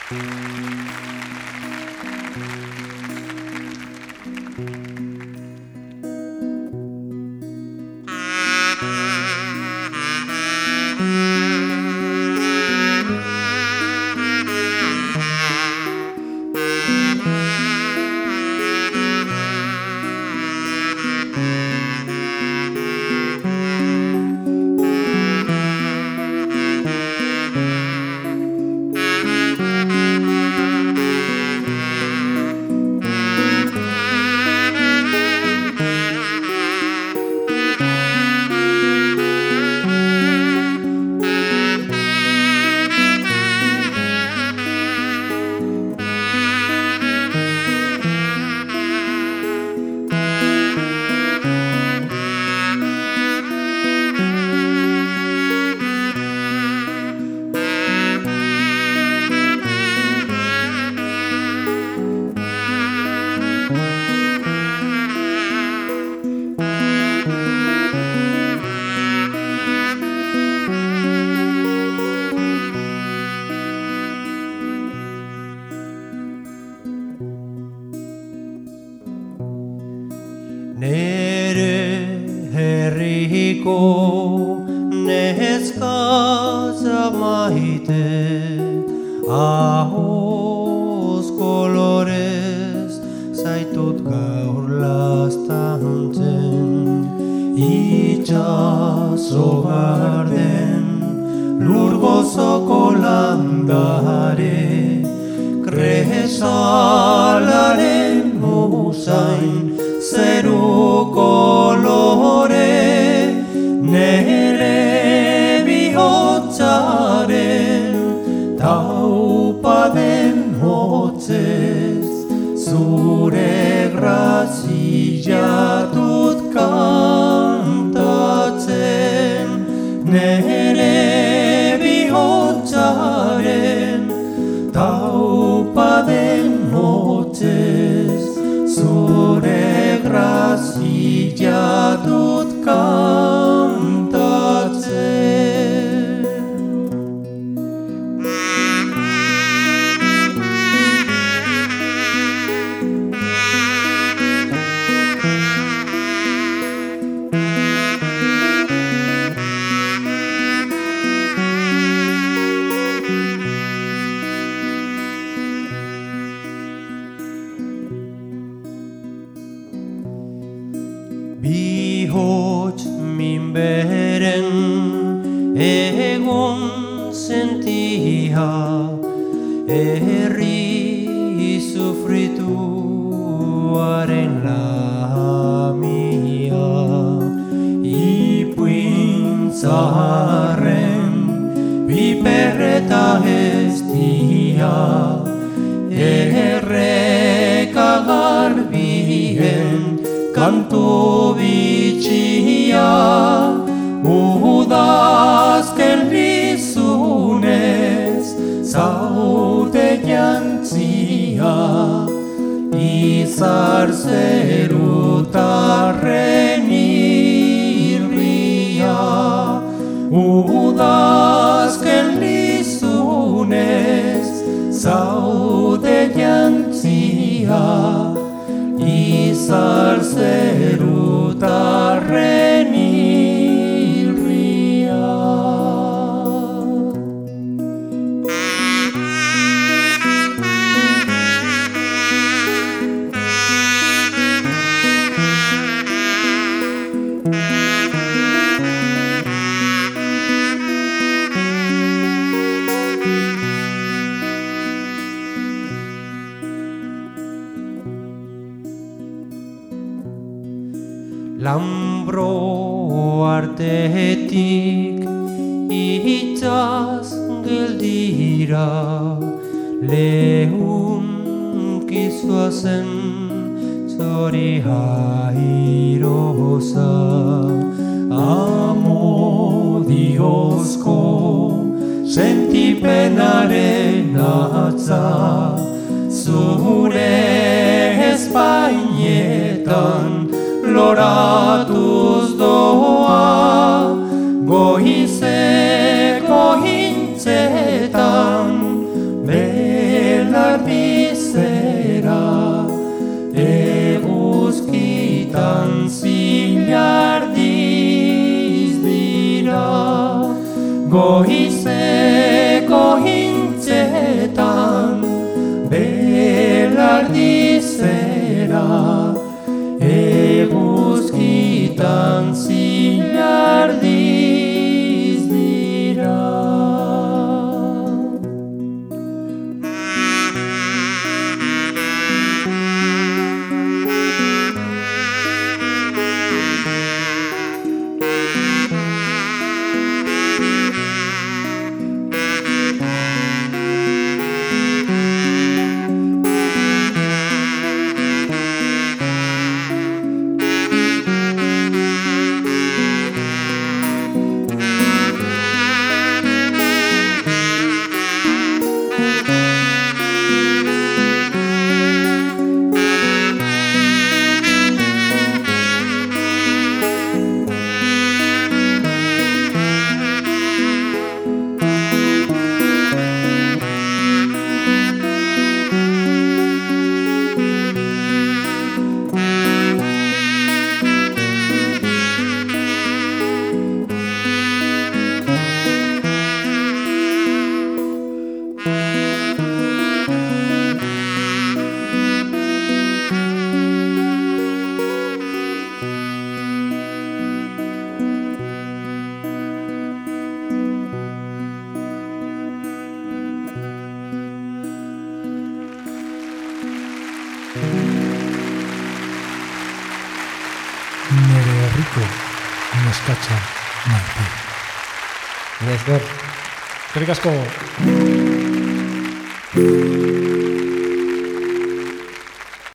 Nere herriko neskaza maite, ahoz kolorez zaitut gaur laztantzen. Itxaso garden lur gozoko landare, kresalaren usain zeru kolore, nere bihotzaren taupaden hotzez, zure grazia dut kantatzen. Nere bihotzaren taupaden hotzez, zure grazia dut kantatzen. Bihotz minberen egon sentia, herri sufrituaren lamia. Ipuin zaharren piperreta eztia, erreka garbien kantu bitxia, udazken lizunez zaude jantzia, izar zerutarren irria. Udazken lizunez zaude jantzia, izar zerutarren irria. Lambro artetik itzaz geldira, lehun kizua zen zori airosa. Amodiozko sentipenaren atza, zure espainetan loratuz doa, goizeko hintzetan Nere herriko neskatxa maite. Esker. Eskerrik asko.